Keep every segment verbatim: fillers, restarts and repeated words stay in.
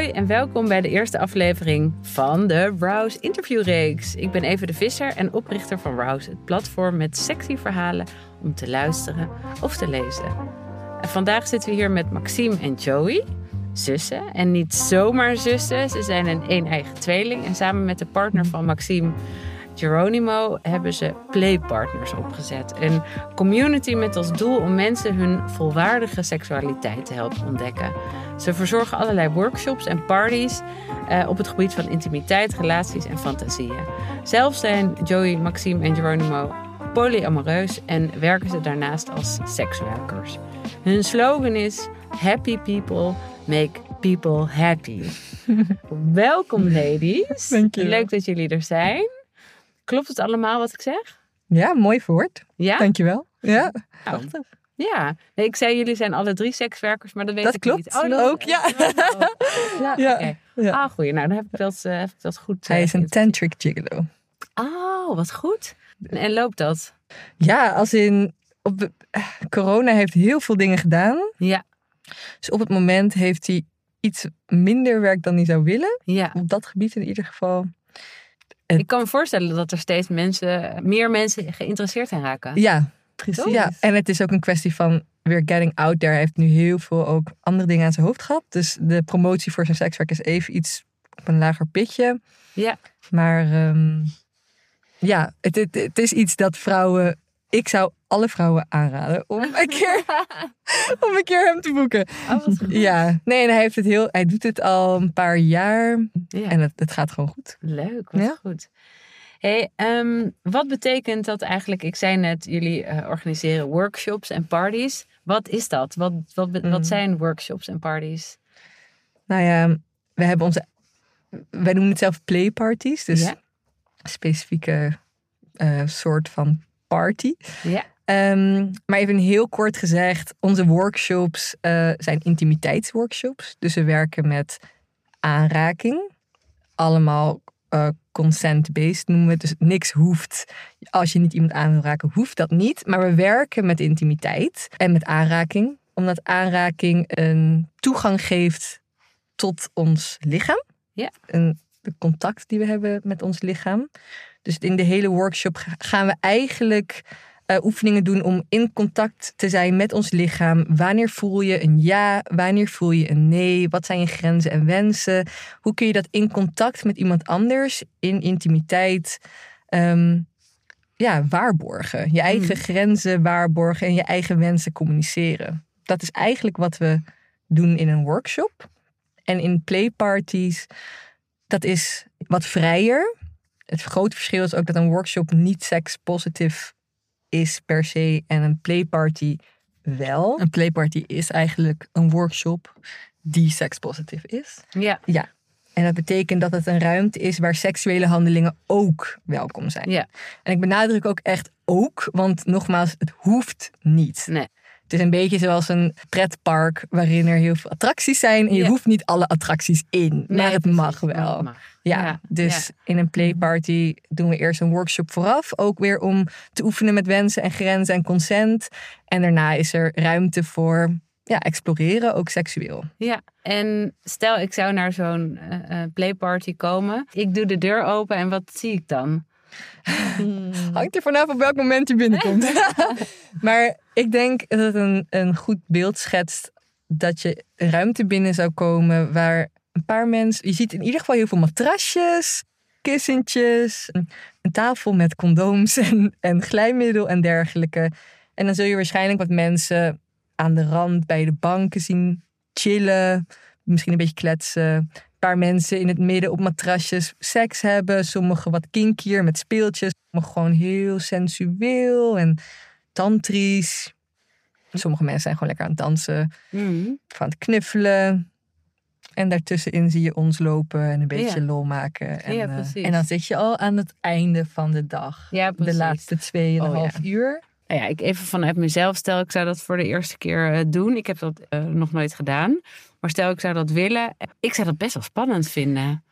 Hoi en welkom bij de eerste aflevering van de Rouse interviewreeks. Ik ben Eva de Visser en oprichter van Rouse, het platform met sexy verhalen om te luisteren of te lezen. En vandaag zitten we hier met Maxime en Joey, zussen. En niet zomaar zussen, ze zijn een een-eigen tweeling. En samen met de partner van Maxime, Geronimo, hebben ze Playpartners opgezet. Een community met als doel om mensen hun volwaardige seksualiteit te helpen ontdekken. Ze verzorgen allerlei workshops en parties uh, op het gebied van intimiteit, relaties en fantasieën. Zelf zijn Joey, Maxime en Geronimo polyamoreus en werken ze daarnaast als sekswerkers. Hun slogan is Happy people make people happy. Welkom ladies. Dank je. Leuk dat jullie er zijn. Klopt het allemaal wat ik zeg? Ja, mooi verwoord. Ja? Dankjewel. Ja, Oh. Ja. Nee, ik zei jullie zijn alle drie sekswerkers, maar dat weet dat ik klopt. niet. Oh, dat ook, ja. Ja, ja. Okay. ja. Ah, goeie. Nou, dan heb ik dat, uh, heb ik dat goed. Hij uh, is een tantric gigolo. Oh, wat goed. En loopt dat? Ja, als in... Op de, uh, corona heeft heel veel dingen gedaan. Ja. Dus op het moment heeft hij iets minder werk dan hij zou willen. Ja. Op dat gebied in ieder geval. Het... Ik kan me voorstellen dat er steeds mensen, meer mensen geïnteresseerd in raken. Ja, precies. Ja. En het is ook een kwestie van weer getting out there. Hij heeft nu heel veel ook andere dingen aan zijn hoofd gehad. Dus de promotie voor zijn sekswerk is even iets op een lager pitje. Ja. Maar um, ja, het, het, het is iets dat vrouwen... Ik zou alle vrouwen aanraden om een keer, om een keer hem te boeken. Oh, wat goed. Ja, nee, en hij heeft het heel, hij doet het al een paar jaar Ja. en het, het gaat gewoon goed. Leuk, wat Ja. goed. Hey, um, wat betekent dat eigenlijk? Ik zei net, jullie uh, organiseren workshops en parties. Wat is dat? Wat, wat, wat Mm. zijn workshops en parties? Nou ja, we hebben onze, wij noemen het zelf playparties, dus Ja. specifieke uh, soort van party. Ja. Um, maar even heel kort gezegd, onze workshops uh, zijn intimiteitsworkshops. Dus we werken met aanraking. Allemaal uh, consent-based noemen we het. Dus niks hoeft. Als je niet iemand aan wil raken, hoeft dat niet. Maar we werken met intimiteit en met aanraking. Omdat aanraking een toegang geeft tot ons lichaam. Ja. Een, de contact die we hebben met ons lichaam. Dus in de hele workshop gaan we eigenlijk uh, oefeningen doen om in contact te zijn met ons lichaam. Wanneer voel je een ja? Wanneer voel je een nee? Wat zijn je grenzen en wensen? Hoe kun je dat in contact met iemand anders, in intimiteit, um, ja, waarborgen? Je eigen mm. grenzen waarborgen en je eigen wensen communiceren. Dat is eigenlijk wat we doen in een workshop. En in playparties, dat is wat vrijer. Het grote verschil is ook dat een workshop niet sekspositief is per se en een playparty wel. Een playparty is eigenlijk een workshop die sekspositief is. Ja. Ja. En dat betekent dat het een ruimte is waar seksuele handelingen ook welkom zijn. Ja. En ik benadruk ook echt ook, want nogmaals, het hoeft niet. Nee. Het is een beetje zoals een pretpark waarin er heel veel attracties zijn. En je ja. hoeft niet alle attracties in, nee, maar het precies, mag wel. Het mag. Ja, ja, dus ja. in een playparty doen we eerst een workshop vooraf. Ook weer om te oefenen met wensen en grenzen en consent. En daarna is er ruimte voor ja, exploreren, ook seksueel. Ja, en stel ik zou naar zo'n uh, playparty komen. Ik doe de deur open en wat zie ik dan? Hmm. Hangt er vanaf op welk moment je binnenkomt. Maar ik denk dat het een, een goed beeld schetst dat je een ruimte binnen zou komen waar een paar mensen... Je ziet in ieder geval heel veel matrasjes, kussentjes, een, een tafel met condooms en, en glijmiddel en dergelijke. En dan zul je waarschijnlijk wat mensen aan de rand bij de banken zien chillen, misschien een beetje kletsen. Een paar mensen in het midden op matrasjes seks hebben. Sommigen wat kinkier met speeltjes. Sommigen gewoon heel sensueel en tantrisch. Sommige mensen zijn gewoon lekker aan het dansen. Mm. Of aan het knuffelen. En daartussenin zie je ons lopen en een beetje Ja. lol maken. En, Ja, uh, precies. en dan zit je al aan het einde van de dag. Ja, precies. De laatste tweeënhalf Oh, ja. uur. Nou ja, ik even vanuit mezelf stel, ik zou dat voor de eerste keer uh, doen. Ik heb dat uh, nog nooit gedaan. Maar stel, ik zou dat willen. Ik zou dat best wel spannend vinden.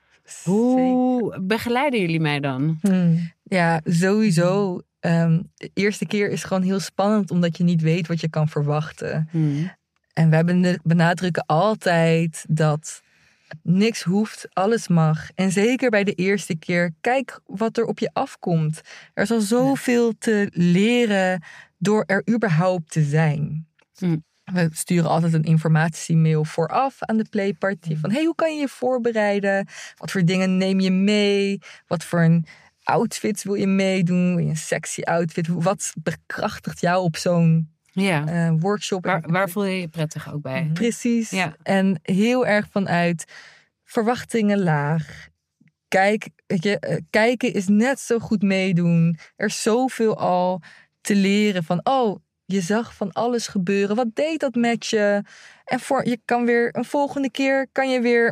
Hoe Zeker. begeleiden jullie mij dan? Hmm. Ja, sowieso. Um, de eerste keer is gewoon heel spannend, omdat je niet weet wat je kan verwachten. Hmm. En wij benadrukken altijd dat Niks hoeft, alles mag. En zeker bij de eerste keer, kijk wat er op je afkomt. Er is al zoveel te leren door er überhaupt te zijn. Mm. We sturen altijd een informatiemail vooraf aan de playparty. Van, hey, hoe kan je je voorbereiden? Wat voor dingen neem je mee? Wat voor een outfits wil je meedoen? Wil je een sexy outfit? Wat bekrachtigt jou op zo'n Ja. uh, workshop? Waar, waar voel je je prettig ook bij? Precies. Ja. En heel erg vanuit verwachtingen laag. Kijk, weet je, uh, kijken is net zo goed meedoen. Er is zoveel al te leren van, oh, je zag van alles gebeuren. Wat deed dat met je? En voor, je kan weer een volgende keer kan je weer,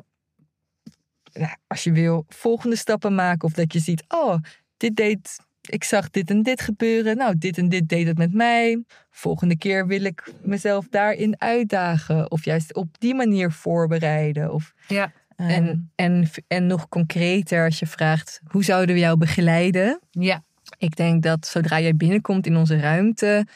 nou, als je wil, volgende stappen maken. Of dat je ziet, oh, dit deed, ik zag dit en dit gebeuren. Nou, dit en dit deed het met mij. Volgende keer wil ik mezelf daarin uitdagen. Of juist op die manier voorbereiden. Of, ja. um, en, en, en nog concreter als je vraagt, hoe zouden we jou begeleiden? Ja. Ik denk dat zodra jij binnenkomt in onze ruimte,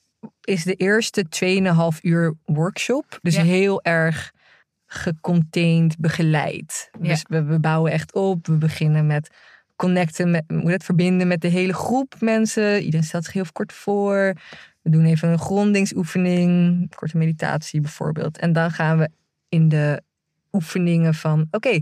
is de eerste tweeënhalf uur workshop. Dus ja. heel erg gecontained, begeleid. Ja. Dus we, we bouwen echt op. We beginnen met connecten, met, hoe het verbinden met de hele groep mensen. Iedereen stelt zich heel kort voor. We doen even een grondingsoefening, korte meditatie bijvoorbeeld. En dan gaan we in de oefeningen van, oké, okay,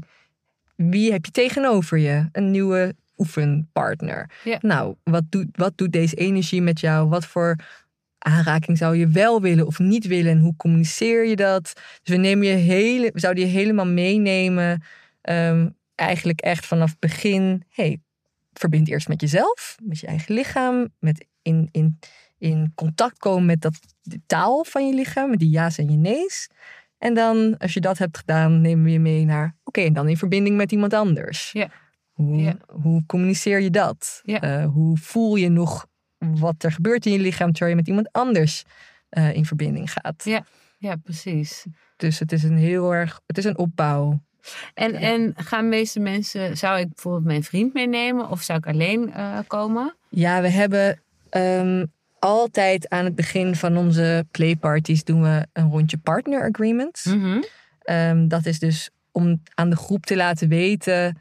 wie heb je tegenover je? Een nieuwe oefenpartner. Ja. Nou, wat doet, wat doet deze energie met jou? Wat voor aanraking zou je wel willen of niet willen? En hoe communiceer je dat? Dus we, nemen je hele, we zouden je helemaal meenemen. Um, eigenlijk echt vanaf het begin. Hey, verbind eerst met jezelf, met je eigen lichaam. Met in, in, in contact komen met dat, de taal van je lichaam. Met die ja's en je nee's. En dan, als je dat hebt gedaan, nemen we je mee naar, oké, okay, en dan in verbinding met iemand anders. Ja. Hoe, ja. hoe communiceer je dat? Ja. Uh, hoe voel je nog wat er gebeurt in je lichaam terwijl je met iemand anders uh, in verbinding gaat? Ja, ja, precies. Dus het is een heel erg, het is een opbouw. En, ja. en gaan de meeste mensen, zou ik bijvoorbeeld mijn vriend meenemen of zou ik alleen uh, komen? Ja, we hebben um, altijd aan het begin van onze playparties doen we een rondje partner agreements. Mm-hmm. Um, dat is dus om aan de groep te laten weten,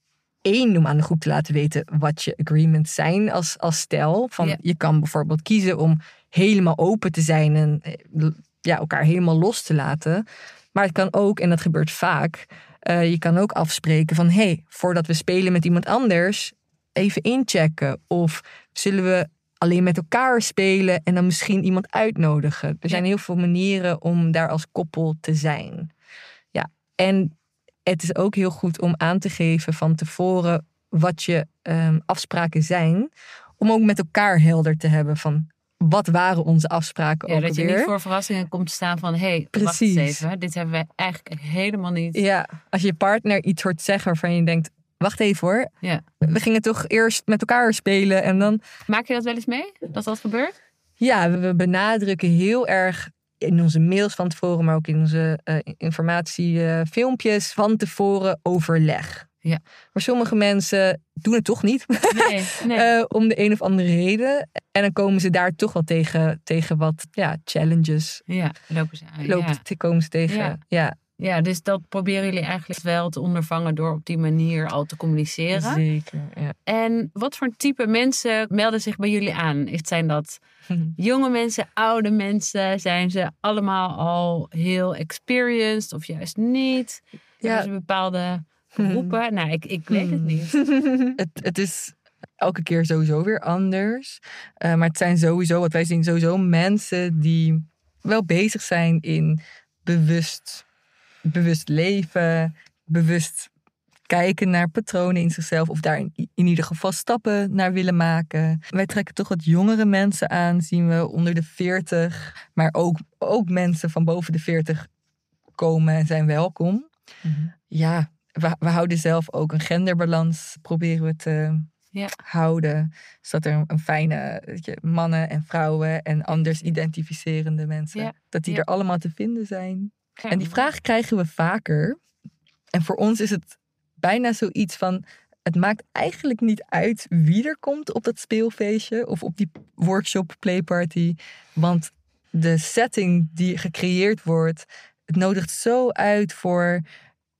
één, om aan de groep te laten weten wat je agreements zijn als, als stel. Van, ja. Je kan bijvoorbeeld kiezen om helemaal open te zijn en ja, elkaar helemaal los te laten. Maar het kan ook, en dat gebeurt vaak, uh, je kan ook afspreken van, hé, hey, voordat we spelen met iemand anders, even inchecken. Of zullen we alleen met elkaar spelen en dan misschien iemand uitnodigen? Er zijn ja. heel veel manieren om daar als koppel te zijn. Ja, en het is ook heel goed om aan te geven van tevoren wat je um, afspraken zijn. Om ook met elkaar helder te hebben van, wat waren onze afspraken ja, ook dat weer. je niet voor verrassingen komt te staan van, hé, hey, wacht eens even. Dit hebben we eigenlijk helemaal niet. Ja, als je partner iets hoort zeggen waarvan je denkt, wacht even hoor. Ja. We gingen toch eerst met elkaar spelen en dan. Maak je dat wel eens mee, dat dat gebeurt? Ja, we benadrukken heel erg in onze mails van tevoren, maar ook in onze uh, informatiefilmpjes uh, van tevoren overleg. Ja. Maar sommige mensen doen het toch niet. Nee, nee. uh, om de een of andere reden. En dan komen ze daar toch wel tegen, tegen wat ja, challenges. Ja, lopen ze aan. Lopen, Ja. komen ze tegen. Ja. Ja. Ja, dus dat proberen jullie eigenlijk wel te ondervangen door op die manier al te communiceren. Zeker, ja. En wat voor type mensen melden zich bij jullie aan? Zijn dat jonge mensen, oude mensen? Zijn ze allemaal al heel experienced of juist niet? Ja. Hebben ze bepaalde groepen? Hmm. Nou, ik, ik weet het niet. het, het is elke keer sowieso weer anders. Uh, maar het zijn sowieso, wat wij zien, sowieso mensen die wel bezig zijn in bewust... bewust leven, bewust kijken naar patronen in zichzelf of daar in, in ieder geval stappen naar willen maken. Wij trekken toch wat jongere mensen aan, zien we onder de veertig, maar ook, ook mensen van boven de veertig komen en zijn welkom. Mm-hmm. Ja, we, we houden zelf ook een genderbalans, proberen we te ja. houden, zodat er een fijne weet je, mannen en vrouwen en anders identificerende mensen, ja. dat die ja. er allemaal te vinden zijn. Ja. En die vraag krijgen we vaker. En voor ons is het bijna zoiets van, het maakt eigenlijk niet uit wie er komt op dat speelfeestje of op die workshop playparty. Want de setting die gecreëerd wordt, het nodigt zo uit voor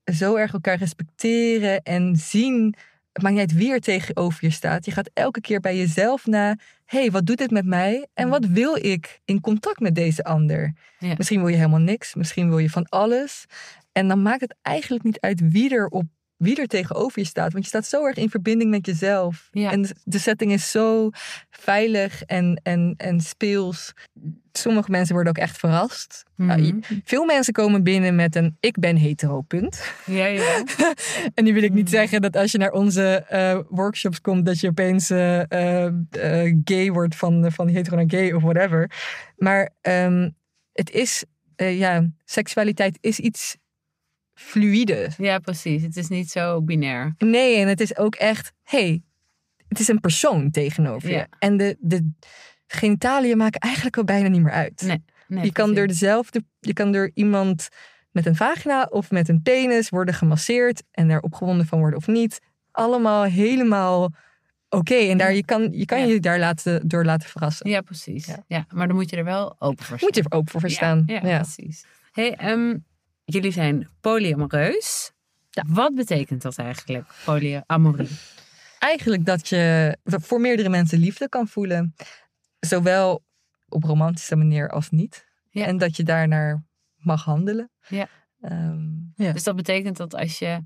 zo erg elkaar respecteren en zien. Het maakt niet uit wie er tegenover je staat. Je gaat elke keer bij jezelf na. Hé, hey, wat doet dit met mij? En wat wil ik in contact met deze ander? Ja. Misschien wil je helemaal niks. Misschien wil je van alles. En dan maakt het eigenlijk niet uit wie er, op, wie er tegenover je staat. Want je staat zo erg in verbinding met jezelf. Ja. En de setting is zo veilig en, en, en speels. Sommige mensen worden ook echt verrast. Mm-hmm. Nou, veel mensen komen binnen met een ik ben hetero punt. Ja, ja. En nu wil ik niet Mm. zeggen dat als je naar onze uh, workshops komt, dat je opeens uh, uh, uh, gay wordt van, van hetero naar gay of whatever. Maar um, het is, uh, ja, seksualiteit is iets fluïde. Ja, precies. Het is niet zo binair. Nee, en het is ook echt, hey, het is een persoon tegenover je. Ja. En de, de genitaliën maken eigenlijk al bijna niet meer uit. Nee, nee, je kan precies. door dezelfde, je kan door iemand met een vagina of met een penis worden gemasseerd en er opgewonden van worden of niet. Allemaal helemaal oké. Okay. En daar, je kan je, kan Ja. je daar laten, door laten verrassen. Ja, precies. Ja. Ja. maar dan moet je er wel open voor staan. Moet je er open voor verstaan. Ja, ja, Ja. precies. Hey, um, jullie zijn polyamoreus. Ja. Wat betekent dat eigenlijk, polyamorie? Eigenlijk dat je voor meerdere mensen liefde kan voelen. Zowel op romantische manier als niet. Ja. En dat je daarnaar mag handelen. Ja. Um, ja. Dus dat betekent dat als je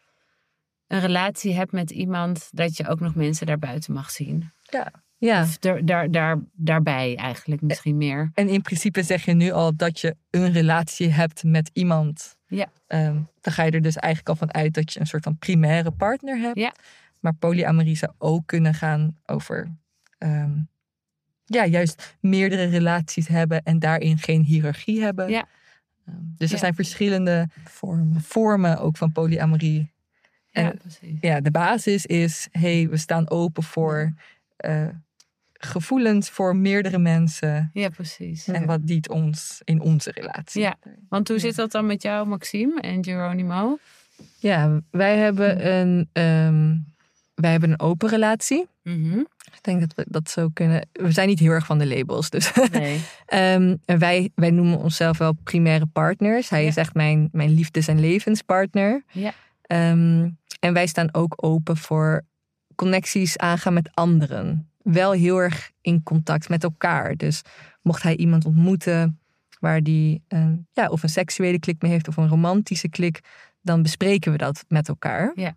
een relatie hebt met iemand, dat je ook nog mensen daarbuiten mag zien. Ja. Ja. Of daar, daar, daar, daarbij eigenlijk misschien meer. En in principe zeg je nu al dat je een relatie hebt met iemand. Ja. Um, dan ga je er dus eigenlijk al van uit dat je een soort van primaire partner hebt. Ja. Maar polyamorie zou ook kunnen gaan over um, ja, juist meerdere relaties hebben en daarin geen hiërarchie hebben. Ja. Um, dus er Ja. zijn verschillende vormen. vormen ook van polyamorie. Ja, En precies. ja, de basis is, hey, we staan open voor uh, gevoelens voor meerdere mensen. Ja, precies. En wat dient ons in onze relatie. Ja, want hoe zit dat dan met jou, Maxime en Geronimo? Ja, wij hebben een, um, wij hebben een open relatie. Mm-hmm. Ik denk dat we dat zo kunnen. We zijn niet heel erg van de labels. Dus Nee. um, wij, wij noemen onszelf wel primaire partners. Hij Ja. is echt mijn, mijn liefdes- en levenspartner. Ja. Um, en wij staan ook open voor connecties aangaan met anderen. Wel heel erg in contact met elkaar. Dus mocht hij iemand ontmoeten waar die een, ja, of een seksuele klik mee heeft of een romantische klik, dan bespreken we dat met elkaar. Ja.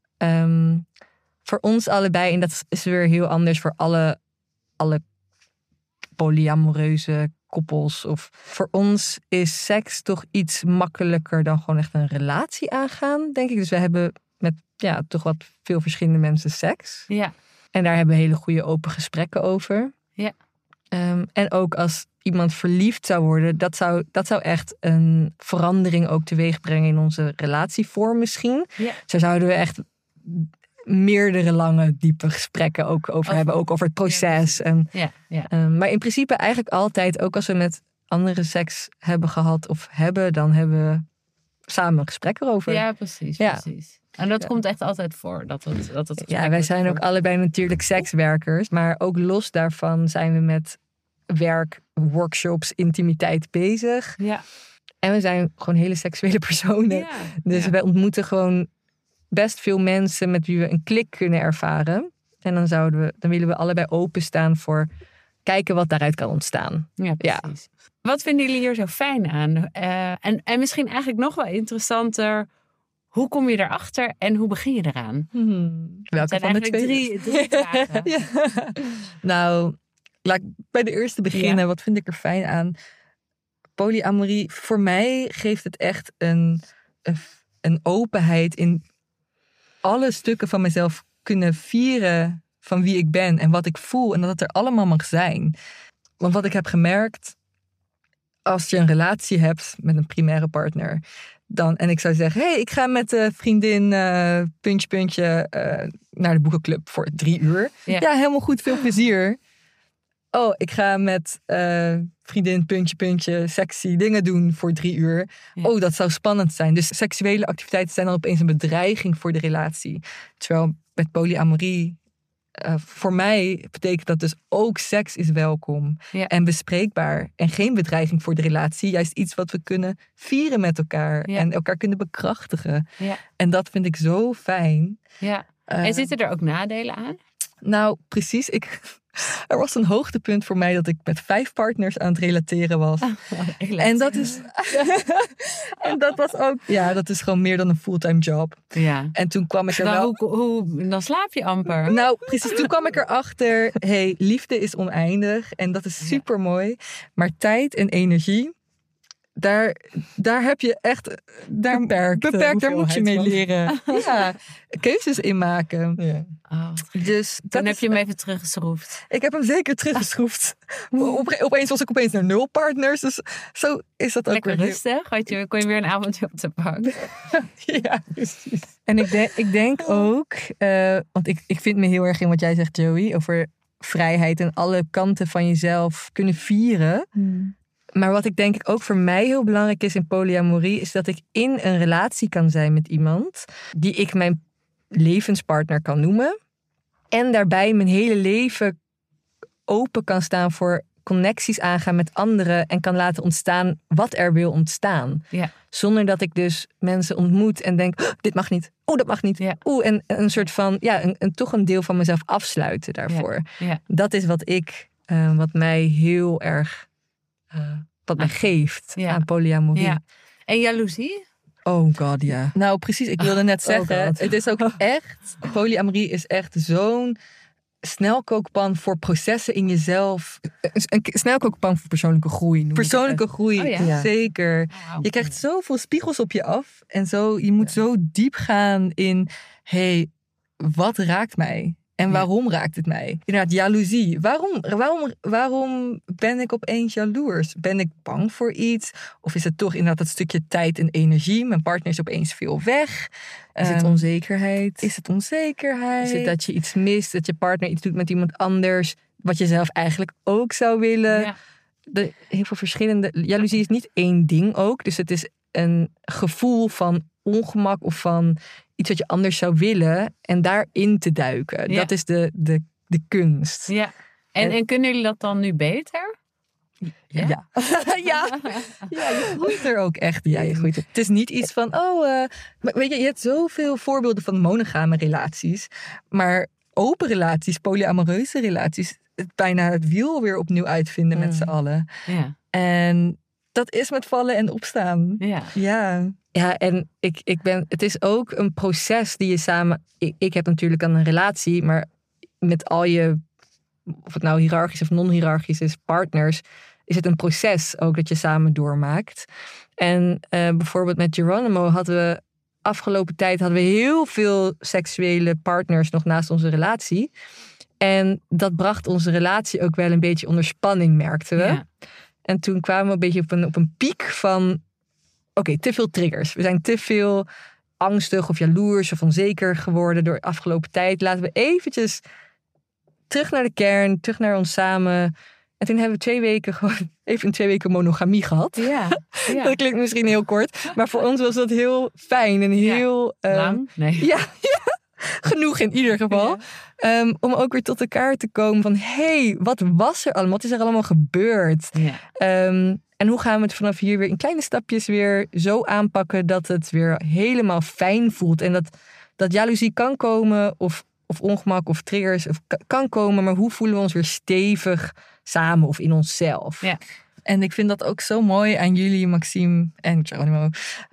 Um, voor ons allebei, en dat is weer heel anders voor alle, alle polyamoreuze koppels. Of voor ons is seks toch iets makkelijker dan gewoon echt een relatie aangaan, denk ik. Dus we hebben met ja, toch wat veel verschillende mensen seks. Ja. En daar hebben we hele goede open gesprekken over. Ja. Um, en ook als iemand verliefd zou worden, dat zou, dat zou echt een verandering ook teweeg brengen in onze relatievorm misschien. Ja. Zo zouden we echt meerdere lange, diepe gesprekken ook over Over- hebben. Ook over het proces. Ja, en, Ja, ja. um, maar in principe eigenlijk altijd, ook als we met andere seks hebben gehad of hebben, dan hebben we samen een gesprek erover. Ja, precies, Ja. precies. En dat Ja. komt echt altijd voor. Dat het, dat het Ja, wij zijn ook allebei natuurlijk sekswerkers. Maar ook los daarvan zijn we met werk, workshops, intimiteit bezig. Ja. En we zijn gewoon hele seksuele personen. Ja. Dus ja. wij ontmoeten gewoon best veel mensen met wie we een klik kunnen ervaren. En dan, zouden we, dan willen we allebei openstaan voor kijken wat daaruit kan ontstaan. Ja, Ja. precies. Wat vinden jullie hier zo fijn aan? Uh, en, en misschien eigenlijk nog wel interessanter, hoe kom je erachter en hoe begin je eraan? Hmm. Het Welke zijn van de eigenlijk twee? drie, drie vragen. Ja. Nou, laat ik bij de eerste beginnen. Ja. Wat vind ik er fijn aan? Polyamorie, voor mij geeft het echt een, een, een openheid in alle stukken van mezelf kunnen vieren van wie ik ben en wat ik voel. En dat het er allemaal mag zijn. Want wat ik heb gemerkt, als je een relatie hebt met een primaire partner, dan, en ik zou zeggen, hé, hey, ik ga met de vriendin uh, puntje, puntje uh, naar de boekenclub voor drie uur. Ja. Ja, helemaal goed, veel plezier. Oh, ik ga met uh, vriendin puntje, puntje sexy dingen doen voor drie uur. Ja. Oh, dat zou spannend zijn. Dus seksuele activiteiten zijn dan opeens een bedreiging voor de relatie. Terwijl met polyamorie uh, voor mij betekent dat dus ook seks is welkom. Ja. En bespreekbaar. En geen bedreiging voor de relatie. Juist iets wat we kunnen vieren met elkaar. Ja. En elkaar kunnen bekrachtigen. Ja. En dat vind ik zo fijn. Ja. Uh, en zitten er ook nadelen aan? Nou, precies. Ik, er was een hoogtepunt voor mij dat ik met vijf partners aan het relateren was. Oh, en dat is... en dat was ook... Ja, dat is gewoon meer dan een fulltime job. Ja. En toen kwam ik er nou, wel... Hoe, hoe, dan slaap je amper. Nou, precies. Toen kwam ik erachter... hey, liefde is oneindig. En dat is super mooi. Maar tijd en energie... Daar, daar heb je echt... Daar, beperkt. Beperkt, daar moet je mee leren. Ja, keuzes in maken. Ja. Oh, dus dan heb is, je hem even teruggeschroefd. Ik heb hem zeker teruggeschroefd. Op, opeens was ik opeens naar nul partners. Dus zo is dat ook lekker weer. rustig. Had je, kon je weer een avondje op te pakken. Ja, precies. En ik denk, ik denk ook... Uh, want ik, ik vind me heel erg in wat jij zegt, Joey. Over vrijheid en alle kanten van jezelf kunnen vieren. Hmm. Maar wat ik denk ik ook voor mij heel belangrijk is in polyamorie... is dat ik in een relatie kan zijn met iemand... die ik mijn levenspartner kan noemen. En daarbij mijn hele leven open kan staan voor connecties aangaan met anderen... en kan laten ontstaan wat er wil ontstaan. Ja. Zonder dat ik dus mensen ontmoet en denk... Oh, dit mag niet, oh, dat mag niet. Ja. Oeh, en een soort van, ja, een, een, toch een deel van mezelf afsluiten daarvoor. Ja. Ja. Dat is wat ik, uh, wat mij heel erg... Uh, wat mij geeft ja. aan polyamorie. Ja. En jaloezie? Oh god, ja. Yeah. Nou, precies. Ik wilde net zeggen, oh het is ook echt... Polyamorie is echt zo'n snelkookpan voor processen in jezelf. Een snelkookpan voor persoonlijke groei. Persoonlijke groei, oh, ja? Ja. Zeker. Oh, wow. Je krijgt zoveel spiegels op je af. En zo, je moet ja. zo diep gaan in... hey, wat raakt mij? En waarom ja. raakt het mij? Inderdaad, jaloezie. Waarom, waarom, waarom ben ik opeens jaloers? Ben ik bang voor iets? Of is het toch inderdaad dat stukje tijd en energie? Mijn partner is opeens veel weg. Is het onzekerheid? Is het onzekerheid? Is het dat je iets mist? Dat je partner iets doet met iemand anders? Wat je zelf eigenlijk ook zou willen? Ja. De, heel veel verschillende... Jaloezie is niet één ding ook. Dus het is een gevoel van ongemak of van... iets wat je anders zou willen en daarin te duiken. Ja. Dat is de, de, de kunst. Ja. En, en, en kunnen jullie dat dan nu beter? Ja. Ja. ja. ja, je groeit er ook echt. Ja, je groeit er. Het is niet iets van, oh... Uh, maar weet je, je hebt zoveel voorbeelden van monogame relaties. Maar open relaties, polyamoreuze relaties... Het bijna het wiel weer opnieuw uitvinden mm. met z'n allen. Ja. En dat is met vallen en opstaan. Ja. Ja. Ja, en ik, ik ben, het is ook een proces die je samen... Ik, ik heb natuurlijk een relatie, maar met al je... of het nou hiërarchisch of non-hiërarchisch is, partners... is het een proces ook dat je samen doormaakt. En uh, bijvoorbeeld met Geronimo hadden we... afgelopen tijd hadden we heel veel seksuele partners nog naast onze relatie. En dat bracht onze relatie ook wel een beetje onder spanning, merkten we. Ja. En toen kwamen we een beetje op een, op een piek van... Oké, okay, te veel triggers. We zijn te veel angstig of jaloers of onzeker geworden door de afgelopen tijd. Laten we eventjes terug naar de kern, terug naar ons samen. En toen hebben we twee weken gewoon even een twee weken monogamie gehad. Ja, ja. Dat klinkt misschien heel kort, maar voor ons was dat heel fijn en heel... Ja. Lang? Um, nee. Ja, ja. Genoeg in ieder geval. Ja. Um, om ook weer tot elkaar te komen van... hé, hey, wat was er allemaal? Wat is er allemaal gebeurd? Ja. Um, en hoe gaan we het vanaf hier weer in kleine stapjes weer zo aanpakken... dat het weer helemaal fijn voelt. En dat, dat jaloezie kan komen of, of ongemak of triggers of kan komen... maar hoe voelen we ons weer stevig samen of in onszelf? Ja. En ik vind dat ook zo mooi aan jullie, Maxime en Geronimo...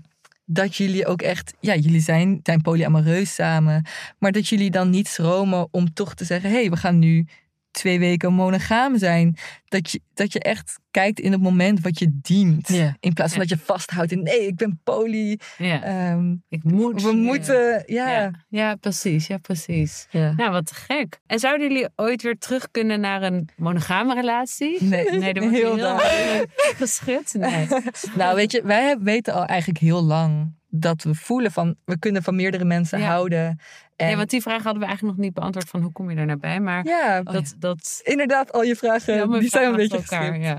dat jullie ook echt, ja, jullie zijn, zijn polyamoreus samen, maar dat jullie dan niet schromen om toch te zeggen, hé, hey, we gaan nu twee weken monogaam zijn. Dat je, dat je echt kijkt in het moment wat je dient. Ja. In plaats van ja. dat je vasthoudt in, nee, ik ben poly. Ja. Um, ik moet. We ja. moeten, ja. ja. Ja, precies. Ja, precies. Ja. Nou, wat gek. En zouden jullie ooit weer terug kunnen naar een monogame relatie? Nee, nee dat wordt heel, heel geschud. Nee. Nou, weet je, wij weten al eigenlijk heel lang dat we voelen van, we kunnen van meerdere mensen ja. houden. En... Ja, want die vraag hadden we eigenlijk nog niet beantwoord van hoe kom je er nou bij. Maar ja, dat, oh, ja. dat... inderdaad, al je vragen, ja, die zijn een beetje elkaar. Ja.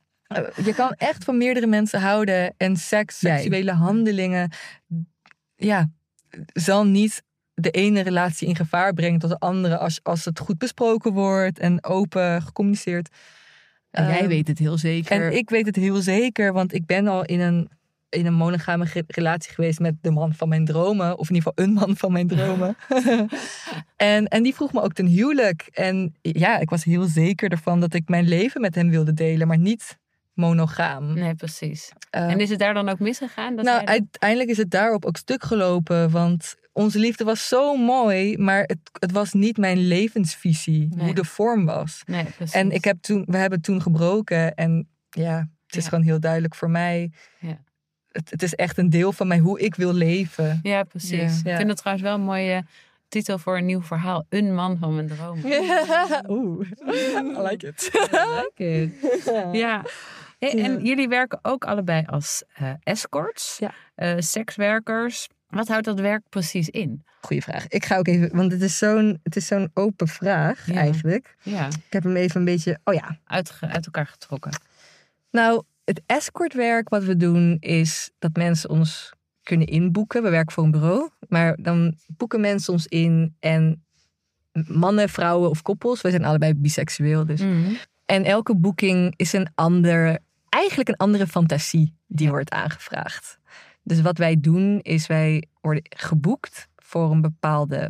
Je kan echt van meerdere mensen houden en seks, seksuele ja. handelingen, ja, zal niet de ene relatie in gevaar brengt tot de andere als, als het goed besproken wordt en open gecommuniceerd. En jij Um, weet het heel zeker. En ik weet het heel zeker, want ik ben al in een, in een monogame ge- relatie geweest met de man van mijn dromen. Of in ieder geval een man van mijn dromen. en, en die vroeg me ook ten huwelijk. En ja, ik was heel zeker ervan dat ik mijn leven met hem wilde delen, maar niet monogaam. Nee, precies. Uh, en is het daar dan ook misgegaan? Dat nou, hij dat... uiteindelijk is het daarop ook stuk gelopen. Want onze liefde was zo mooi, maar het, het was niet mijn levensvisie. Nee. Hoe de vorm was. Nee, precies. En ik heb toen, we hebben toen gebroken. En ja, het is ja. gewoon heel duidelijk voor mij. Ja. Het, het is echt een deel van mij hoe ik wil leven. Ja, precies. Ja. Ik vind het trouwens wel een mooie titel voor een nieuw verhaal. Een man van mijn dromen. Ja. Oeh, I like it. I like it. Ja. Hey, en jullie werken ook allebei als uh, escorts, ja. uh, sekswerkers. Wat houdt dat werk precies in? Goeie vraag. Ik ga ook even, want het is zo'n, het is zo'n open vraag ja. eigenlijk. Ja. Ik heb hem even een beetje, oh ja. Uit, uit elkaar getrokken. Nou, het escortwerk wat we doen is dat mensen ons kunnen inboeken. We werken voor een bureau, maar dan boeken mensen ons in en mannen, vrouwen of koppels. Wij zijn allebei biseksueel, dus. Mm-hmm. En elke boeking is een ander, eigenlijk een andere fantasie die wordt aangevraagd. Dus wat wij doen is wij worden geboekt voor een bepaalde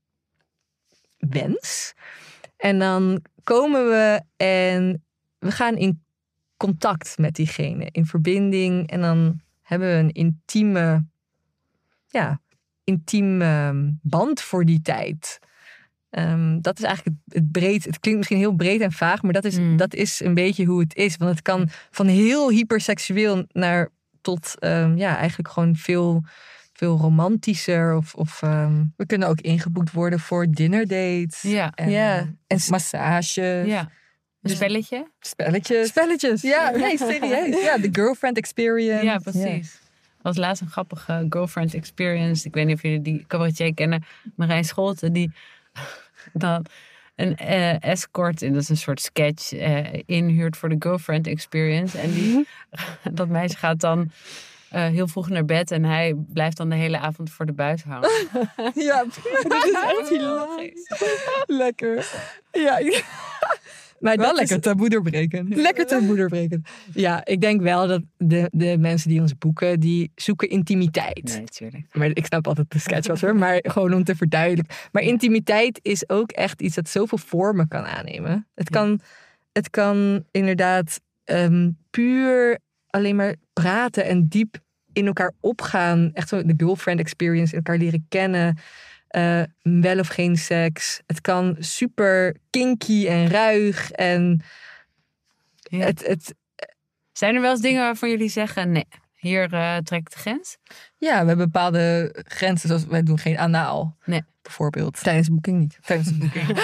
wens. En dan komen we en we gaan in contact met diegene, in verbinding. En dan hebben we een intieme, ja, intieme band voor die tijd. Um, dat is eigenlijk het, het breed. Het klinkt misschien heel breed en vaag, maar dat is, mm. dat is een beetje hoe het is. Want het kan van heel hyperseksueel naar tot um, ja, eigenlijk gewoon veel, veel romantischer. Of, of um, we kunnen ook ingeboekt worden voor dinnerdates. Ja. En, ja. en massages. Ja. Een spelletje? Spelletjes. Spelletjes. Ja, nee, serieus. Ja, de girlfriend experience. Ja, precies. Ja. Dat was laatst een grappige girlfriend experience. Ik weet niet of jullie die cabaretier kennen. Marijn Scholten, die dan een uh, escort, en dat is een soort sketch, uh, inhuurt voor de girlfriend experience. En die, dat meisje gaat dan uh, heel vroeg naar bed en hij blijft dan de hele avond voor de buis hangen. Ja, dat is echt hilarisch. Lekker. Ja, maar wel lekker taboe doorbreken. Lekker taboe doorbreken. Ja, ik denk wel dat de, de mensen die ons boeken, die zoeken intimiteit. Nee, natuurlijk. Maar ik snap altijd de sketch was hoor, maar gewoon om te verduidelijken. Maar intimiteit is ook echt iets dat zoveel vormen kan aannemen. Het kan, ja. het kan inderdaad um, puur alleen maar praten en diep in elkaar opgaan. Echt zo de girlfriend experience, elkaar leren kennen. Uh, wel of geen seks. Het kan super kinky en ruig. En ja. het, het, Zijn er wel eens dingen waarvan jullie zeggen, nee, hier uh, trekt de grens? Ja, we hebben bepaalde grenzen. Zoals wij doen geen anaal. Nee. Bijvoorbeeld. Tijdens de boeking niet. Tijdens de boeking.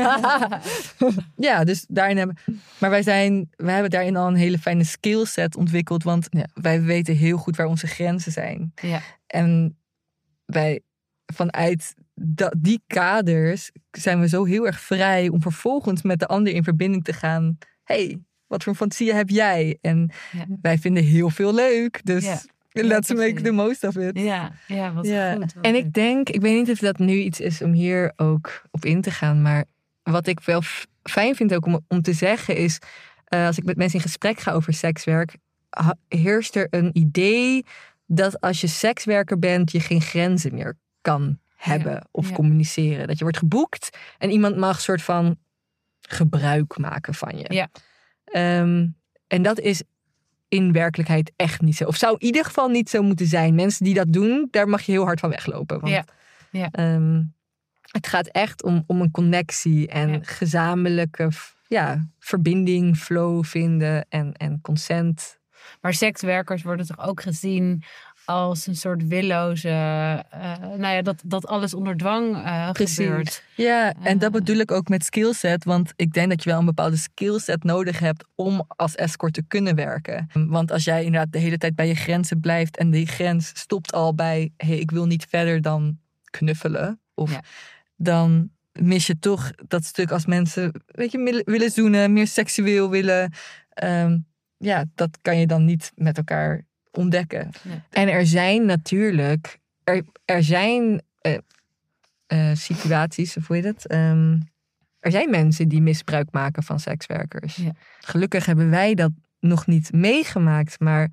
Ja, dus daarin hebben... Maar wij zijn... Wij hebben daarin al een hele fijne skillset ontwikkeld. Want ja, wij weten heel goed waar onze grenzen zijn. Ja. En wij... Vanuit dat, die kaders zijn we zo heel erg vrij om vervolgens met de ander in verbinding te gaan. Hey, wat voor fantasieën heb jij? En ja. wij vinden heel veel leuk. Dus ja. let's ja, make the most of it. Ja, ja wat ja. goed. Wat en goed. ik denk, ik weet niet of dat nu iets is om hier ook op in te gaan. Maar wat ik wel f- fijn vind ook om, om te zeggen is... Uh, als ik met mensen in gesprek ga over sekswerk... Ha- heerst er een idee dat als je sekswerker bent... je geen grenzen meer kan hebben ja, of ja. communiceren. Dat je wordt geboekt en iemand mag soort van gebruik maken van je. Ja. Um, en dat is in werkelijkheid echt niet zo. Of zou in ieder geval niet zo moeten zijn. Mensen die dat doen, daar mag je heel hard van weglopen. Want, ja. Ja. Um, het gaat echt om, om een connectie en ja. gezamenlijke ja, verbinding, flow vinden en, en consent. Maar sekswerkers worden toch ook gezien als een soort willoze, uh, nou ja, dat, dat alles onder dwang uh, gebeurt. Ja, en dat bedoel ik ook met skillset, want ik denk dat je wel een bepaalde skillset nodig hebt om als escort te kunnen werken. Want als jij inderdaad de hele tijd bij je grenzen blijft en die grens stopt al bij, hey, ik wil niet verder dan knuffelen, of ja. dan mis je toch dat stuk als mensen, weet je, willen zoenen, meer seksueel willen. Um, ja, dat kan je dan niet met elkaar ontdekken. Ja. En er zijn natuurlijk, er, er zijn uh, uh, situaties, of hoe heet het? Um, er zijn mensen die misbruik maken van sekswerkers. Ja. Gelukkig hebben wij dat nog niet meegemaakt, maar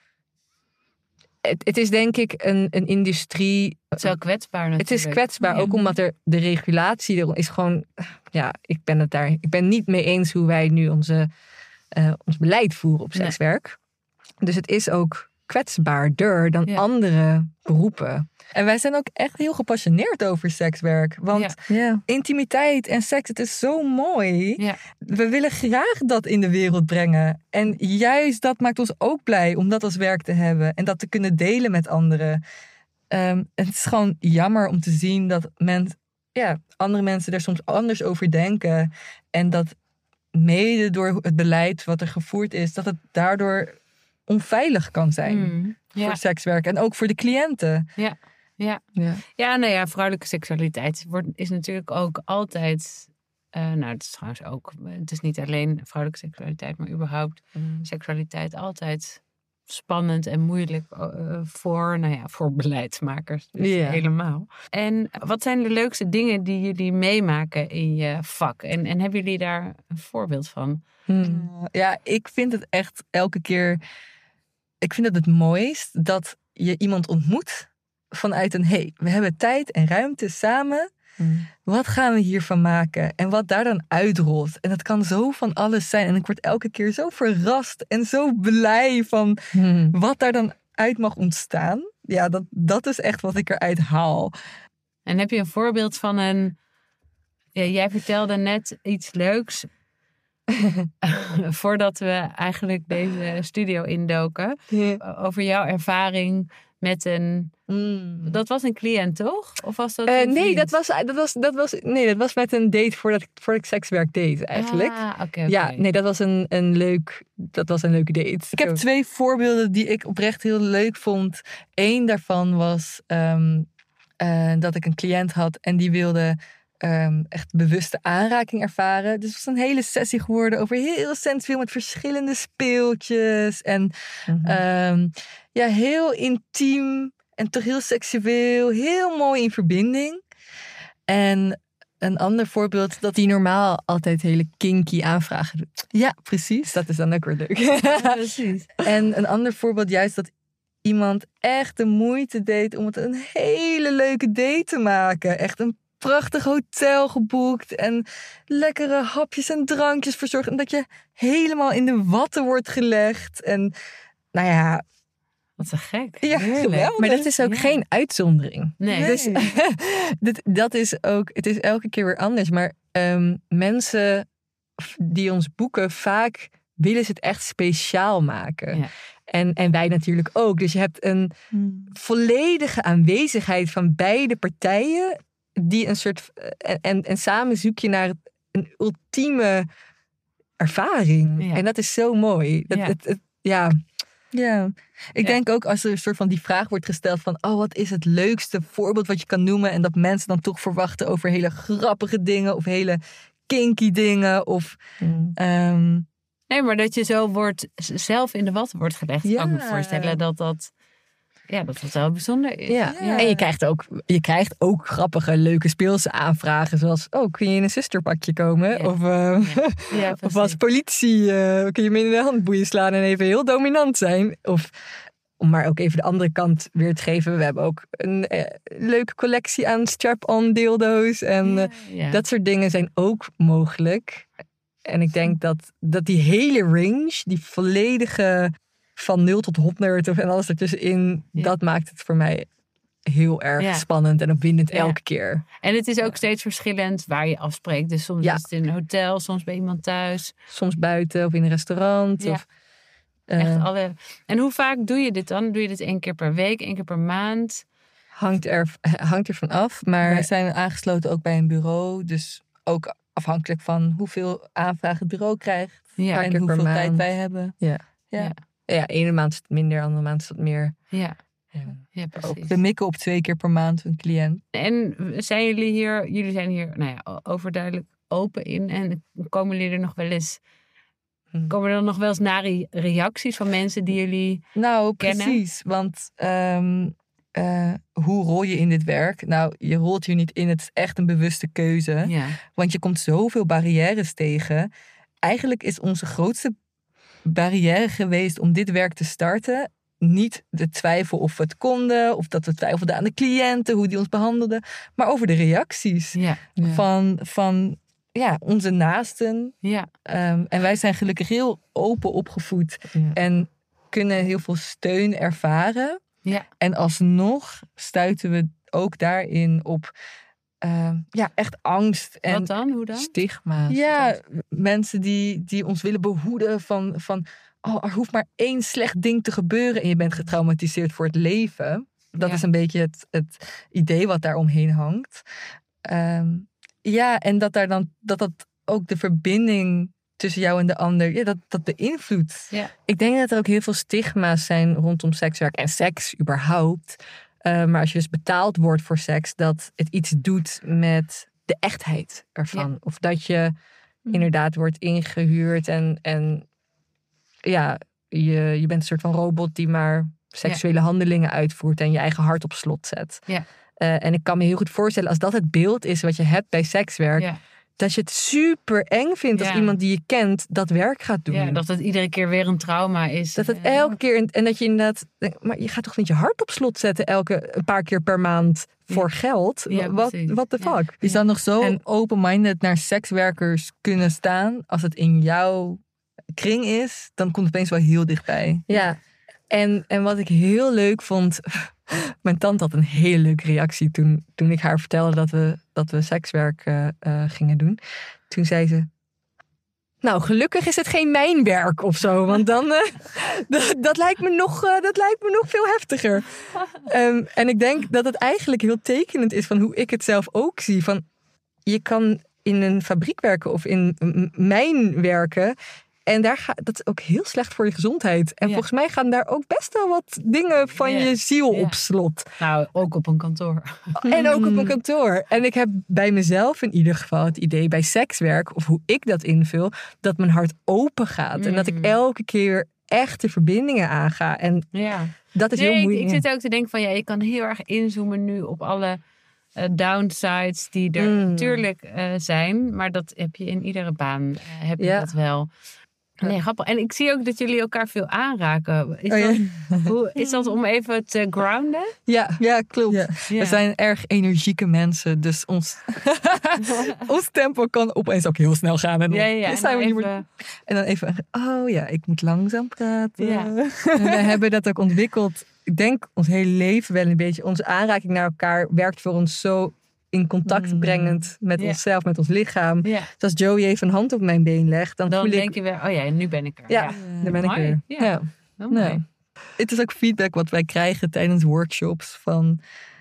het, het is denk ik een, een industrie. Het is wel kwetsbaar natuurlijk. Het is kwetsbaar, ja. Ook omdat er de regulatie er is gewoon. Ja, ik ben het daar. Ik ben niet mee eens hoe wij nu onze, uh, ons beleid voeren op sekswerk. Nee. Dus het is ook kwetsbaarder dan ja. andere beroepen. En wij zijn ook echt heel gepassioneerd over sekswerk. Want ja. Ja. intimiteit en seks, het is zo mooi. Ja. We willen graag dat in de wereld brengen. En juist dat maakt ons ook blij om dat als werk te hebben. En dat te kunnen delen met anderen. Um, het is gewoon jammer om te zien dat men, ja, andere mensen er soms anders over denken. En dat mede door het beleid wat er gevoerd is, dat het daardoor onveilig kan zijn mm, ja. voor sekswerk. En ook voor de cliënten. Ja. Ja. Ja. ja, nou ja, vrouwelijke seksualiteit wordt, is natuurlijk ook altijd... Uh, nou, het is trouwens ook... Het is niet alleen vrouwelijke seksualiteit, maar überhaupt mm. seksualiteit altijd spannend en moeilijk uh, voor, nou ja, voor beleidsmakers. Dus yeah. helemaal. En wat zijn de leukste dingen die jullie meemaken in je vak? En, en hebben jullie daar een voorbeeld van? Hmm. Ja, ik vind het echt elke keer... Ik vind het het mooist dat je iemand ontmoet vanuit een... hey, we hebben tijd en ruimte samen. Hmm. Wat gaan we hiervan maken? En wat daar dan uitrolt. En dat kan zo van alles zijn. En ik word elke keer zo verrast en zo blij van hmm. wat daar dan uit mag ontstaan. Ja, dat, dat is echt wat ik eruit haal. En heb je een voorbeeld van een... Ja, jij vertelde net iets leuks... Voordat we eigenlijk deze studio indoken. Yeah. Over jouw ervaring met een... Mm. Dat was een cliënt, toch? Of was dat uh, nee, dat was, dat, was, dat, was, nee, dat was met een date voordat ik, voordat ik sekswerk deed eigenlijk. Ah, oké. Okay, okay. Ja, nee, dat was een, een, leuk, dat was een leuke date. Ik heb twee voorbeelden die ik oprecht heel leuk vond. Eén daarvan was um, uh, dat ik een cliënt had en die wilde... Um, echt bewuste aanraking ervaren. Dus het was een hele sessie geworden over heel sensueel met verschillende speeltjes. En mm-hmm. um, ja, heel intiem en toch heel seksueel. Heel mooi in verbinding. En een ander voorbeeld dat die normaal altijd hele kinky aanvragen doet. Ja, precies. Dat is dan ook weer leuk. Ja, precies. En een ander voorbeeld juist dat iemand echt de moeite deed om het een hele leuke date te maken. Echt een prachtig hotel geboekt en lekkere hapjes en drankjes verzorgd. En dat je helemaal in de watten wordt gelegd. En nou ja... Wat een gek. Ja, geweldig. Maar dat is ook ja. geen uitzondering. Nee. Dus dat, dat is ook... Het is elke keer weer anders. Maar um, mensen die ons boeken, vaak willen ze het echt speciaal maken. Ja. En, en wij natuurlijk ook. Dus je hebt een hmm. volledige aanwezigheid van beide partijen... Die een soort. En, en, en samen zoek je naar een ultieme ervaring. Ja. En dat is zo mooi. Dat, ja. Het, het, ja. ja. Ik ja. denk ook als er een soort van die vraag wordt gesteld van... oh, wat is het leukste voorbeeld wat je kan noemen? En dat mensen dan toch verwachten over hele grappige dingen... of hele kinky dingen. Of, mm. um... Nee, maar dat je zo wordt, zelf in de watten wordt gelegd. Ja. Kan ik me voorstellen dat dat... Ja, dat het wel bijzonder is. Ja. Ja. En je krijgt, ook, je krijgt ook grappige, leuke speelse aanvragen. Zoals, oh, kun je in een zusterpakje komen? Ja. Of, uh, ja. Ja, of als politie, uh, kun je me in de handboeien slaan en even heel dominant zijn? Of, om maar ook even de andere kant weer te geven. We hebben ook een uh, leuke collectie aan strap-on dildo's. En ja, ja. Uh, dat soort dingen zijn ook mogelijk. En ik denk dat, dat die hele range, die volledige... van nul tot honderd en alles ertussenin. Ja. Dat maakt het voor mij heel erg ja. spannend en opwindend ja. elke keer. En het is ook steeds verschillend waar je afspreekt. Dus soms ja. is het in een hotel, soms bij iemand thuis. Soms buiten of in een restaurant. Ja. Of, uh, Echt alle... En hoe vaak doe je dit dan? Doe je dit één keer per week, één keer per maand? Hangt er, hangt er van af. Maar wij zijn aangesloten ook bij een bureau. Dus ook afhankelijk van hoeveel aanvragen het bureau krijgt. Ja, en hoeveel tijd wij hebben. Ja. Ja. ja. Ja, ene maand is het minder, andere maand is het meer. Ja, ja. ja precies. We mikken op twee keer per maand een cliënt. En zijn jullie hier, jullie zijn hier nou ja, overduidelijk open in. En komen jullie er nog wel eens, hmm. komen er nog wel eens nare reacties van mensen die jullie nou, kennen? Precies, want um, uh, hoe rol je in dit werk? Nou, je rolt hier niet in. Het is echt een bewuste keuze. Ja. Want je komt zoveel barrières tegen. Eigenlijk is onze grootste barrière geweest om dit werk te starten niet de twijfel of we het konden, of dat we twijfelden aan de cliënten, hoe die ons behandelden, maar over de reacties ja. Ja. van, van ja, onze naasten. Ja. Um, en wij zijn gelukkig heel open opgevoed ja. en kunnen heel veel steun ervaren. Ja. En alsnog stuiten we ook daarin op uh, ja, echt angst. En wat dan? Hoe dan? Stigma's. Ja, mensen die, die ons willen behoeden van, van oh, er hoeft maar één slecht ding te gebeuren en je bent getraumatiseerd voor het leven. Dat ja. is een beetje het, het idee wat daar omheen hangt. Um, ja, en dat daar dan dat dat ook de verbinding tussen jou en de ander, ja, dat, dat beïnvloedt. Ja. Ik denk dat er ook heel veel stigma's zijn rondom sekswerk en seks überhaupt. Uh, maar als je dus betaald wordt voor seks, dat het iets doet met de echtheid ervan. Ja. Of dat je inderdaad wordt ingehuurd en, en ja, je, je bent een soort van robot die maar seksuele ja. handelingen uitvoert en je eigen hart op slot zet. Ja. Uh, en ik kan me heel goed voorstellen, als dat het beeld is wat je hebt bij sekswerk, ja. dat je het super eng vindt als ja. iemand die je kent dat werk gaat doen. Ja, dat het iedere keer weer een trauma is. Dat het elke keer, en dat je inderdaad denkt, maar je gaat toch niet je hart op slot zetten elke een paar keer per maand voor ja. geld? Ja, wat what the fuck? Ja. Je zou nog zo en open-minded naar sekswerkers kunnen staan als het in jouw kring is, dan komt het opeens wel heel dichtbij. Ja, en, en wat ik heel leuk vond, mijn tante had een hele leuke reactie toen, toen ik haar vertelde dat we, dat we sekswerk uh, uh, gingen doen. Toen zei ze, nou gelukkig is het geen mijn werk of zo, want dan uh, dat, dat, lijkt me nog, uh, dat lijkt me nog veel heftiger. Um, en ik denk dat het eigenlijk heel tekenend is van hoe ik het zelf ook zie. Van, je kan in een fabriek werken of in een mijn werken. En daar gaat, dat is ook heel slecht voor je gezondheid. En ja. volgens mij gaan daar ook best wel wat dingen van ja. je ziel ja. op slot. Nou, ook op een kantoor. En ook op een kantoor. En ik heb bij mezelf in ieder geval het idee bij sekswerk, of hoe ik dat invul, dat mijn hart open gaat. Mm. En dat ik elke keer echte verbindingen aanga. En ja. dat is nee, heel moeilijk. Ik, ik zit ook te denken van, ja, je kan heel erg inzoomen nu op alle uh, downsides die er mm. natuurlijk uh, zijn. Maar dat heb je in iedere baan, uh, heb je ja. dat wel. Nee, grappig. En ik zie ook dat jullie elkaar veel aanraken. Is, oh, ja. dat, hoe, is dat om even te grounden? Ja, ja klopt. Ja. Ja. We zijn erg energieke mensen. Dus ons, ons tempo kan opeens ook heel snel gaan. En dan, ja, ja, en, zijn dan we niet even... meer... en dan even, oh ja, ik moet langzaam praten. Ja. En wij hebben dat ook ontwikkeld. Ik denk ons hele leven wel een beetje. Onze aanraking naar elkaar werkt voor ons zo in contact brengend met yeah. onszelf, met ons lichaam. Yeah. Dus als Joey even een hand op mijn been legt, dan, dan voel denk ik... je weer, oh ja, nu ben ik er. Ja, ja. dan ben mooi. ik er. Ja. Ja. Oh, nou. Het is ook feedback wat wij krijgen tijdens workshops van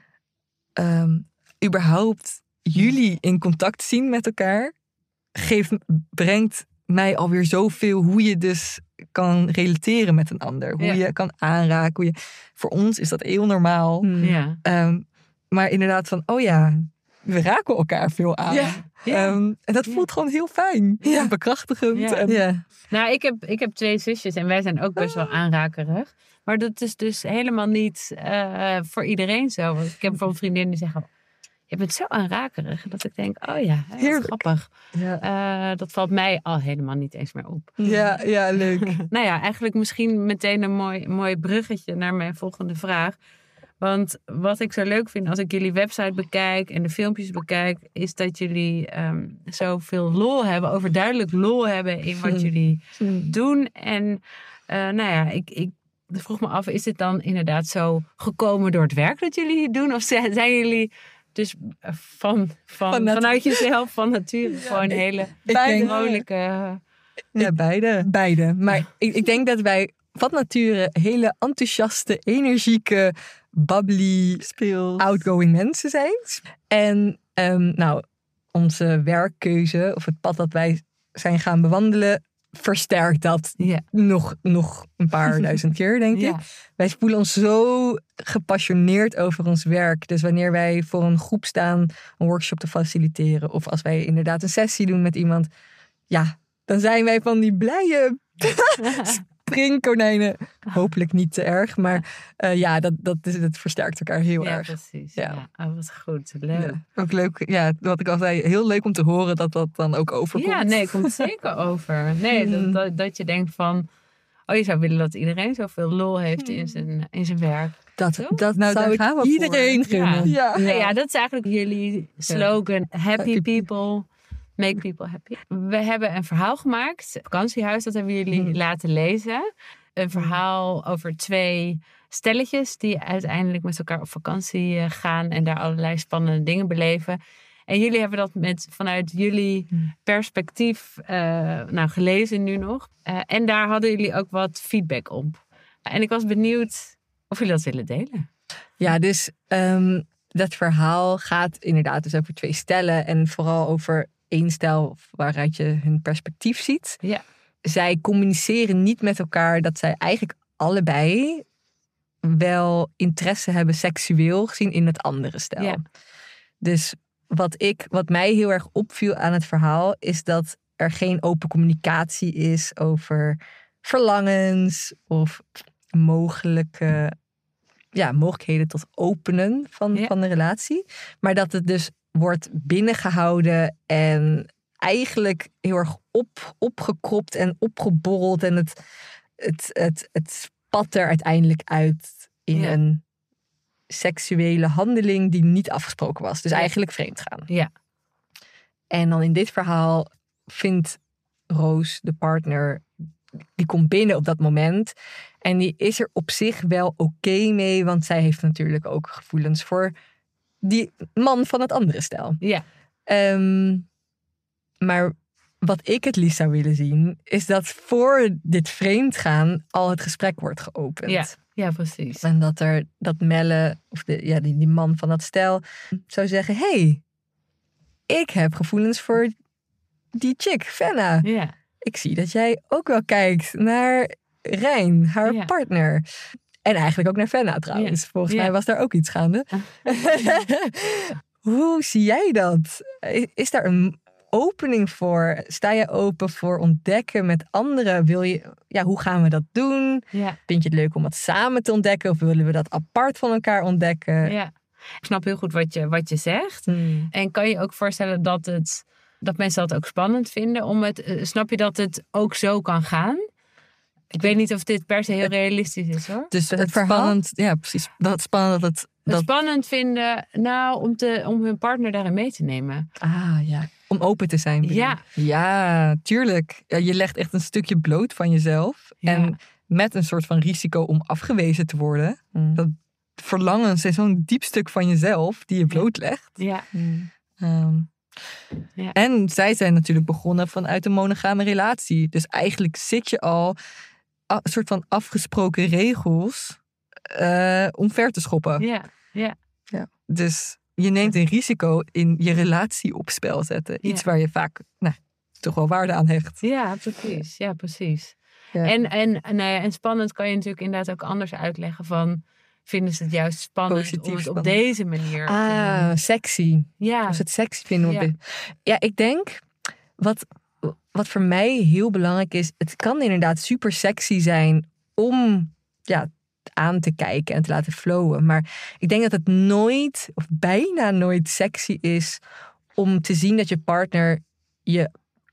um, überhaupt jullie in contact zien met elkaar geeft, brengt mij alweer zoveel hoe je dus kan relateren met een ander. Hoe ja. je kan aanraken. Hoe je, voor ons is dat heel normaal. Ja. Um, maar inderdaad van, oh ja, we raken elkaar veel aan. Ja. Ja. Um, en dat voelt ja. gewoon heel fijn. Ja. Bekrachtigend. Ja. En... Ja. Nou, ik heb, ik heb twee zusjes en wij zijn ook best wel aanrakerig. Maar dat is dus helemaal niet uh, voor iedereen zo. Want ik heb bijvoorbeeld vriendinnen die zeggen, je bent zo aanrakerig. Dat ik denk, oh ja, dat is grappig. Ja. Uh, dat valt mij al helemaal niet eens meer op. Ja, ja, leuk. Nou ja, eigenlijk misschien meteen een mooi, mooi bruggetje naar mijn volgende vraag. Want wat ik zo leuk vind als ik jullie website bekijk en de filmpjes bekijk, is dat jullie um, zoveel lol hebben, overduidelijk lol hebben in wat jullie doen. En uh, nou ja, ik, ik vroeg me af, is het dan inderdaad zo gekomen door het werk dat jullie doen? Of zijn jullie dus van, van, van vanuit jezelf, van nature, ja, gewoon een hele vrolijke... Ja, beide. Beide. Maar ik, ik denk dat wij van nature hele enthousiaste, energieke, bubbly, Speels. outgoing mensen zijn. En um, nou, onze werkkeuze of het pad dat wij zijn gaan bewandelen, versterkt dat ja. nog, nog een paar duizend keer, denk ja. ik. Wij voelen ons zo gepassioneerd over ons werk. Dus wanneer wij voor een groep staan een workshop te faciliteren, of als wij inderdaad een sessie doen met iemand, ja, dan zijn wij van die blije springkonijnen. Hopelijk niet te erg, maar uh, ja, dat, dat, is, dat versterkt elkaar heel ja, erg. Precies. Ja, precies. Ja, oh, wat goed. Leuk. Ja, ook leuk, ja, wat ik al zei, heel leuk om te horen dat dat dan ook overkomt. Ja, nee, komt zeker over. Nee, dat, dat, dat je denkt van, oh, je zou willen dat iedereen zoveel lol heeft in zijn, in zijn werk. Dat, dat nou, zou gaan ik we iedereen voor. gunnen. Ja. Ja. Ja. ja, dat is eigenlijk jullie slogan. Happy people, make people happy. We hebben een verhaal gemaakt, vakantiehuis, dat hebben jullie hmm. laten lezen. Een verhaal over twee stelletjes die uiteindelijk met elkaar op vakantie gaan en daar allerlei spannende dingen beleven. En jullie hebben dat met, vanuit jullie perspectief uh, nou, gelezen nu nog. Uh, en daar hadden jullie ook wat feedback op. En ik was benieuwd of jullie dat willen delen. Ja, dus um, dat verhaal gaat inderdaad dus over twee stellen. En vooral over één stel waaruit je hun perspectief ziet. Ja. Zij communiceren niet met elkaar dat zij eigenlijk allebei wel interesse hebben seksueel gezien in het andere stel. Ja. Dus wat, ik, wat mij heel erg opviel aan het verhaal is dat er geen open communicatie is over verlangens of mogelijke ja, mogelijkheden tot openen van, ja. van de relatie. Maar dat het dus wordt binnengehouden en eigenlijk heel erg op, opgekropt en opgeborreld. En het, het, het, het spat er uiteindelijk uit in ja. een seksuele handeling die niet afgesproken was. Dus ja. eigenlijk vreemdgaan. Ja. En dan in dit verhaal vindt Roos, de partner, die komt binnen op dat moment. En die is er op zich wel oké okay mee. Want zij heeft natuurlijk ook gevoelens voor die man van het andere stel. Ja. Um, maar wat ik het liefst zou willen zien, is dat voor dit vreemdgaan al het gesprek wordt geopend. Ja, ja precies. En dat er dat Melle, of de, ja, die, die man van dat stel, zou zeggen: hey, ik heb gevoelens voor die chick, Fenna. Ja. Ik zie dat jij ook wel kijkt naar Rijn, haar ja. partner. En eigenlijk ook naar Fenna trouwens. Ja. Volgens ja. mij was daar ook iets gaande. Hoe zie jij dat? Is daar een opening voor? Sta je open voor ontdekken met anderen? Wil je, ja, hoe gaan we dat doen? Ja. Vind je het leuk om het samen te ontdekken? Of willen we dat apart van elkaar ontdekken? Ja. Ik snap heel goed wat je, wat je zegt. Hmm. En kan je ook voorstellen dat, het, dat mensen dat ook spannend vinden? Om het, snap je dat het ook zo kan gaan? Ik weet niet of dit per se heel realistisch is, hoor. Dus het, het verhaal? Spannend, ja, precies. Dat spannend dat het... Het dat... spannend vinden, nou, om, te, om hun partner daarin mee te nemen. Ah, ja. Om open te zijn. Ja. Ja, tuurlijk. Ja, je legt echt een stukje bloot van jezelf. Ja. En met een soort van risico om afgewezen te worden. Mm. Dat verlangens is zo'n diep stuk van jezelf die je blootlegt. Ja. Mm. Um, ja. En zij zijn natuurlijk begonnen vanuit een monogame relatie. Dus eigenlijk zit je al een soort van afgesproken regels uh, omver te schoppen. Ja, ja. Ja. Dus je neemt een risico in je relatie op spel zetten. Iets ja. waar je vaak nou, toch wel waarde aan hecht. Ja, precies. Ja, precies. Ja. En, en, nou ja, en spannend kan je natuurlijk inderdaad ook anders uitleggen van... Vinden ze het juist spannend Positief om het spannend. Op deze manier ah, te doen? Sexy. Ja. Als het sexy vinden. Ja. ja, ik denk... Wat, wat voor mij heel belangrijk is... Het kan inderdaad super sexy zijn om ja, aan te kijken en te laten flowen. Maar ik denk dat het nooit, of bijna nooit sexy is... om te zien dat je partner je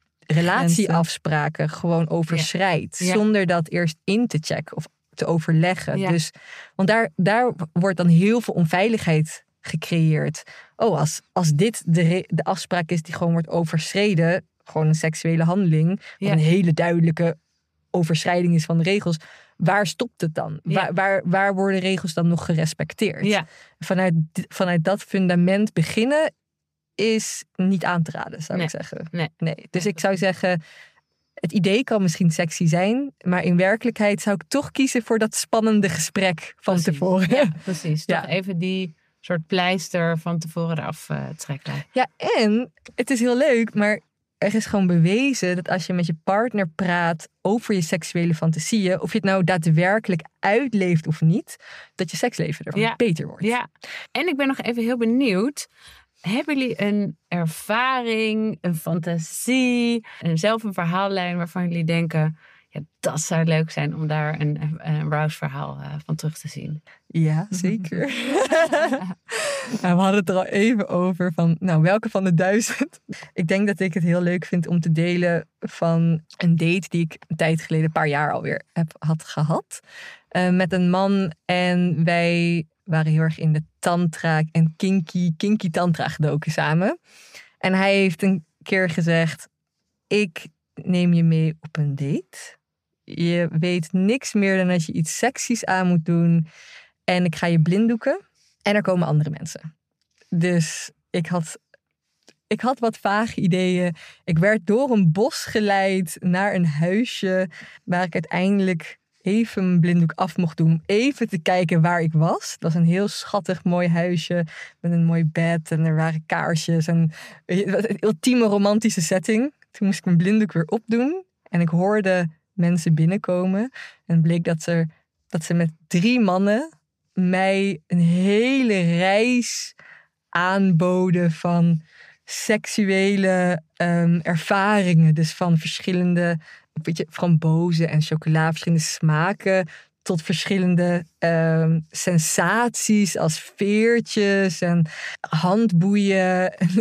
relatieafspraken gewoon overschrijdt. Ja. Ja. Zonder dat eerst in te checken of te overleggen. Ja. Dus, want daar, daar wordt dan heel veel onveiligheid gecreëerd. Oh, als, als dit de, re, de afspraak is die gewoon wordt overschreden, gewoon een seksuele handeling, ja. wat een hele duidelijke overschrijding is van de regels, waar stopt het dan? Ja. Waar, waar, waar worden regels dan nog gerespecteerd? Ja. Vanuit, vanuit dat fundament beginnen is niet aan te raden, zou nee. ik zeggen. Nee. Nee. Dus ik zou zeggen, het idee kan misschien sexy zijn, maar in werkelijkheid zou ik toch kiezen voor dat spannende gesprek van precies. tevoren. Ja, precies. Ja. Toch even die soort pleister van tevoren eraf uh, trekken. Ja, en het is heel leuk, maar er is gewoon bewezen dat als je met je partner praat over je seksuele fantasieën, of je het nou daadwerkelijk uitleeft of niet, dat je seksleven ervan ja. beter wordt. Ja, en ik ben nog even heel benieuwd. Hebben jullie een ervaring, een fantasie, en zelf een verhaallijn waarvan jullie denken, Ja, dat zou leuk zijn om daar een, een Rouse-verhaal uh, van terug te zien. Ja, zeker. nou, we hadden het er al even over van, nou, welke van de duizend? Ik denk dat ik het heel leuk vind om te delen van een date die ik een tijd geleden, een paar jaar alweer, heb, had gehad. Uh, met een man en wij waren heel erg in de tantra en kinky, kinky tantra gedoken samen. En hij heeft een keer gezegd, ik neem je mee op een date. Je weet niks meer dan dat je iets seksies aan moet doen. En ik ga je blinddoeken. En er komen andere mensen. Dus ik had, ik had wat vage ideeën. Ik werd door een bos geleid naar een huisje waar ik uiteindelijk even mijn blinddoek af mocht doen. Even te kijken waar ik was. Het was een heel schattig mooi huisje met een mooi bed en er waren kaarsjes. En een ultieme romantische setting. Toen moest ik mijn blinddoek weer opdoen. En ik hoorde mensen binnenkomen. En het bleek dat ze, dat ze met drie mannen mij een hele reis aanboden van seksuele um, ervaringen. Dus van verschillende, weet je, frambozen en chocola, verschillende smaken, tot verschillende um, sensaties als veertjes en handboeien en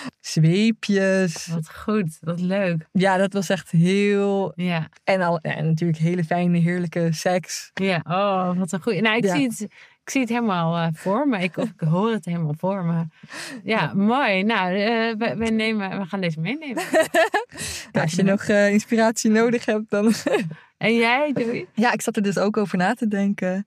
zweepjes. Wat goed, wat leuk. Ja, dat was echt heel... Ja. En, al, en natuurlijk hele fijne, heerlijke seks. Ja, oh, wat een goeie. Nou, ik, ja. zie, het, ik zie het helemaal uh, voor me. Ik, ik hoor het helemaal voor me. Ja, ja. Mooi. Nou, uh, we, we, nemen, we gaan deze meenemen. Ja, als je nog uh, inspiratie nodig hebt, dan... En jij, Joey? Ja, ik zat er dus ook over na te denken.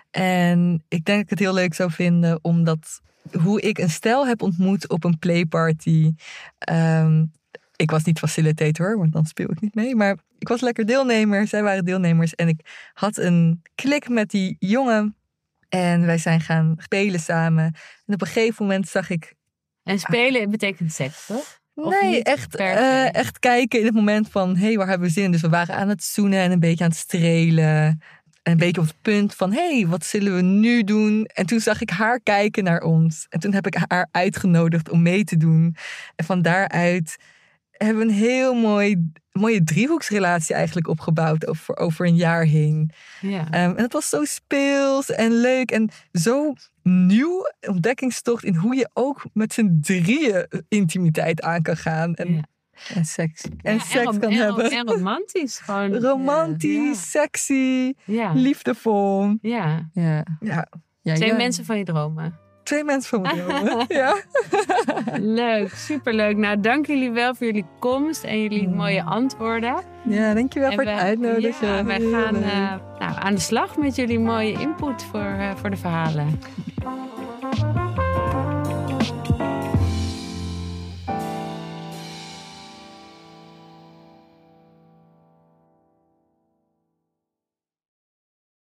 En ik denk dat ik het heel leuk zou vinden, omdat hoe ik een stel heb ontmoet op een playparty. Um, ik was niet facilitator, want dan speel ik niet mee. Maar ik was lekker deelnemer. Zij waren deelnemers. En ik had een klik met die jongen. En wij zijn gaan spelen samen. En op een gegeven moment zag ik... En spelen betekent seks, toch? Of nee, echt, uh, echt kijken in het moment van, hé, hey, waar hebben we zin in? Dus we waren aan het zoenen en een beetje aan het strelen. En een beetje op het punt van, hé, hey, wat zullen we nu doen? En toen zag ik haar kijken naar ons. En toen heb ik haar uitgenodigd om mee te doen. En van daaruit hebben we een heel mooi, mooie driehoeksrelatie eigenlijk opgebouwd over, over een jaar heen. Ja. Um, en het was zo speels en leuk en zo nieuw ontdekkingstocht in hoe je ook met z'n drieën intimiteit aan kan gaan. En, ja. en seks, en ja, seks en, kan en, hebben. En romantisch. Gewoon, romantisch, ja. sexy, ja. liefdevol. Ja. Ja. Ja. Ja, Twee ja. mensen van je dromen. Twee mensen van mijn dromen. Ja. Leuk, superleuk. Nou, dank jullie wel voor jullie komst en jullie Mm. mooie antwoorden. Ja, dankjewel en voor we, het uitnodigen. Ja, wij gaan uh, nou, aan de slag met jullie mooie input voor, uh, voor de verhalen.